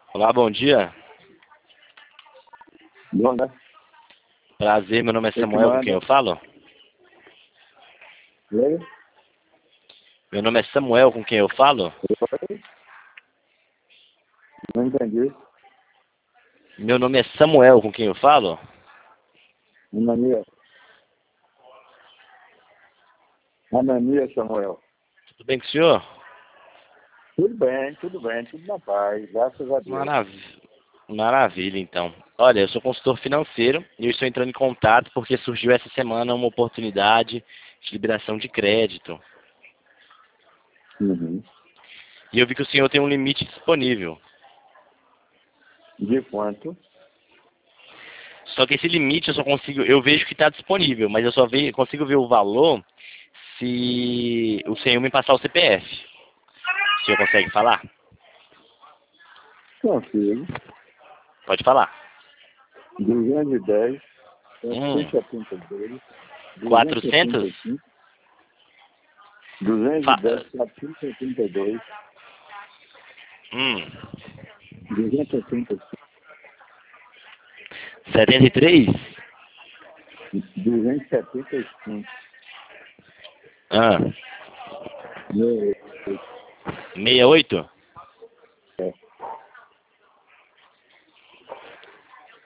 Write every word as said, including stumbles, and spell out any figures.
Olá, bom dia. Bom, né? Prazer, meu nome é Quem que Samuel, com quem manda? eu falo? Oi? Meu nome é Samuel, com quem eu falo? Oi? Não entendi. Meu nome é Samuel, com quem eu falo? Ananias. Ananias, Samuel. Tudo bem com o senhor? Tudo bem, tudo bem, tudo na paz, graças a Deus. Marav... Maravilha, então. Olha, eu sou consultor financeiro e eu estou entrando em contato porque surgiu essa semana uma oportunidade de liberação de crédito. Uhum. E eu vi que o senhor tem um limite disponível. De quanto? Só que esse limite eu só consigo, eu vejo que está disponível, mas eu só ve, consigo ver o valor se o senhor me passar o C P F. O senhor consegue falar? Consigo. Pode falar. duzentos e dez, Hum, setecentos e setenta e dois, duzentos e setenta quatrocentos? e cinco, duzentos e Fa... dez, quatrocentos e setenta e dois, Hum, duzentos e setenta e setenta e três? cinco, duzentos e setenta e cinco, Ah, meu, sessenta e oito?